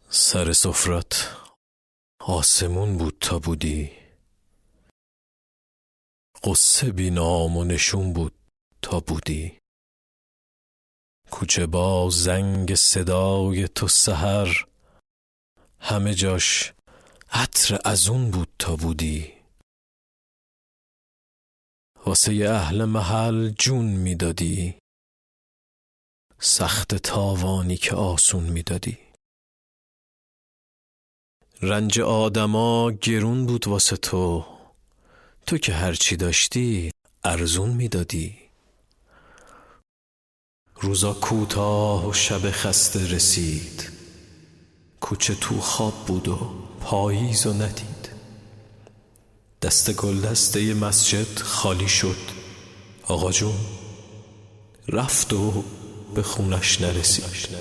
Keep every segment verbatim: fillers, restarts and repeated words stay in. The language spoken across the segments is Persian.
سر سفرت آسمون بود تا بودی، قصه بی نام و نشون بود تا بودی. کوچه با زنگ صدای تو سحر، همه جاش عطر ازون بود تا بودی. واسه اهل محل جون میدادی، سخت تاوانی که آسون میدادی. رنج آدما گرون بود واسه تو، تو که هرچی داشتی ارزون میدادی. روزا کوتاه و شب خسته رسید، کوچه تو خواب بود و پاییزو ندید. دست گل دسته مسجد خالی شد، آقا جون رفت و به خونش نرسید.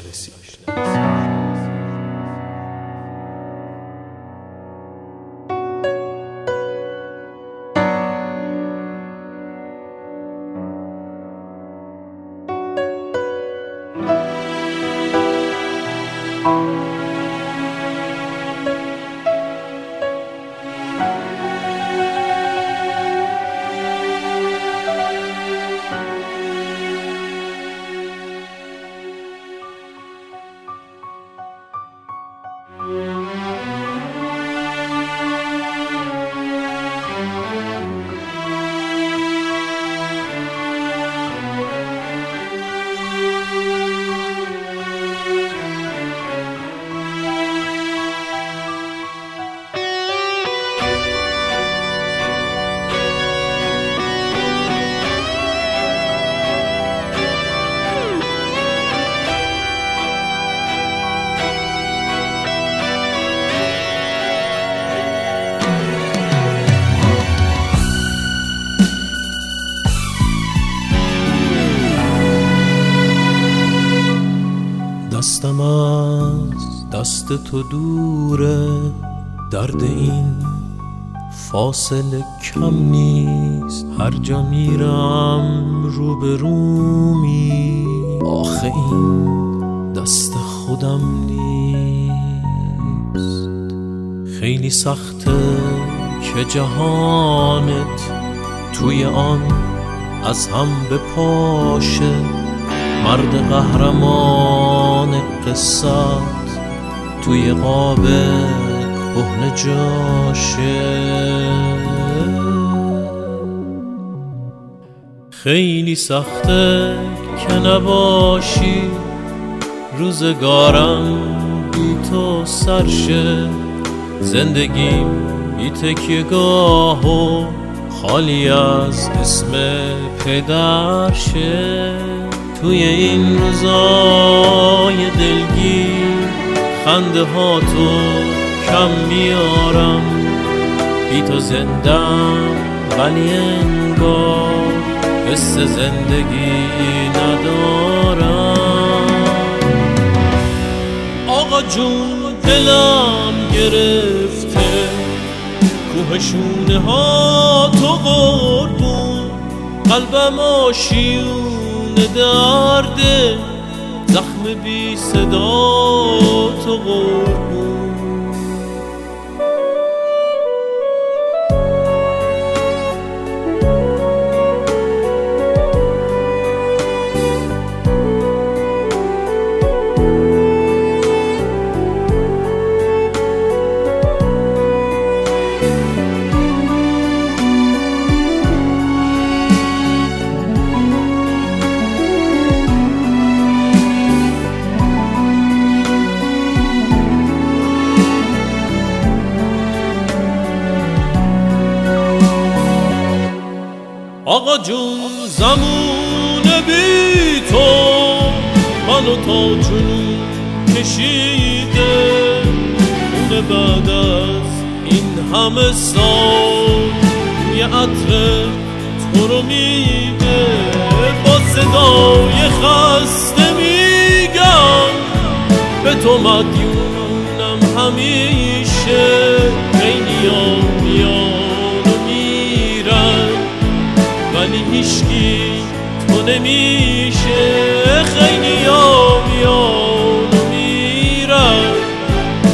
دستم از دست تو دوره، درد این فاصله کم نیست. هر جا میرم رو به رومی، آخه این دست خودم نیست. خیلی سخته که جهانت توی آن از هم بپاشه، مرد قهرمان قصت توی قاب کهنه جاشه. خیلی سخته که نباشی، روزگارم بی تو سرشه. زندگیم بی تکیه‌گاه و خالی از اسم پدرشه. توی این روزای دلگیر خنده ها تو کم میارم، بی تو زندم ولی انگار حس زندگی ندارم. آقا جون دلم گرفته، کوه شونه ها تو قربون، قلبم آشیون درده، زخم بی صدا تو قربون. آقا جون زمون بی تو منو تا جنون کشیده، خونه بعد از این همه سال یه عطر تو رو میده. با صدای خسته میگم به تو مدیونم همیشه. خیلی ها میان و میرن ولی هیچکی تو نمیشه. خیلی ها میان و میرن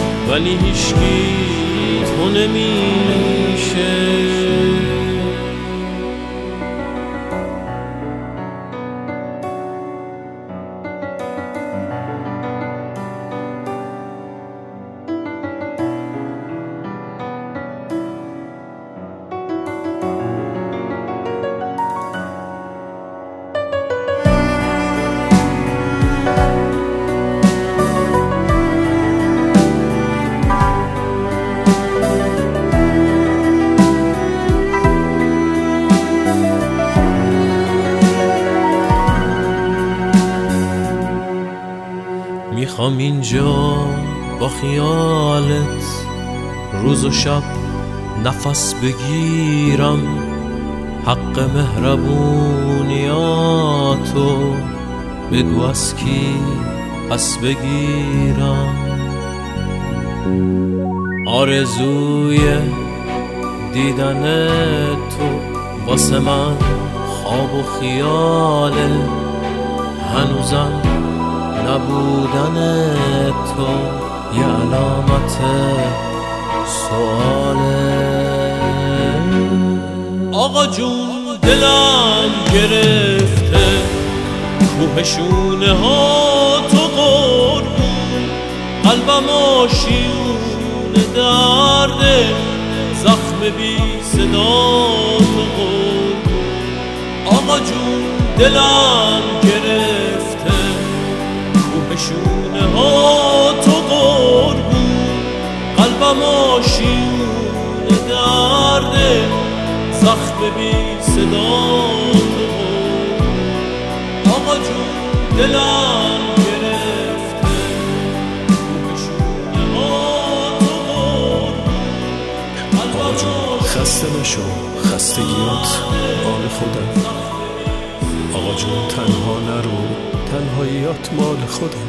میخوام اینجا با خیالت روز و شب نفس بگیرم، حق مهربونیاتو بگو از کی پس بگیرم. آرزوی دیدن تو واسه من خواب و خیاله، هنوزم نبودن تو یه علامت سواله. آقا جون دلم گرفته کوه شونه ها تو قربون، قلبم آشیون درده زخم بی صدا تو قربون. آقا جون دلم گرفته کوه شونه ها تو قربون، قلبم آشیون درده زخم بی صدا تو قربون. آقا جون دلم گرفته کوه شونه ها تو قربون. آقا جون خسته نشو، خستگیات مال خودم. آقا جون تنها نرو، تنهاییات مال خودم.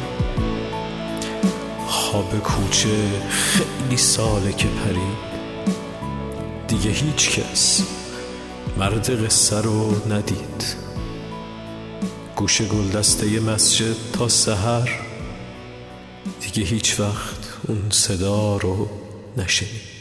خواب کوچه خیلی ساله که پرید، دیگه هیچ کس مرد قصه رو ندید. گوش گلدسته مسجد تا سحر، دیگه هیچ وقت اون صدا رو نشنید.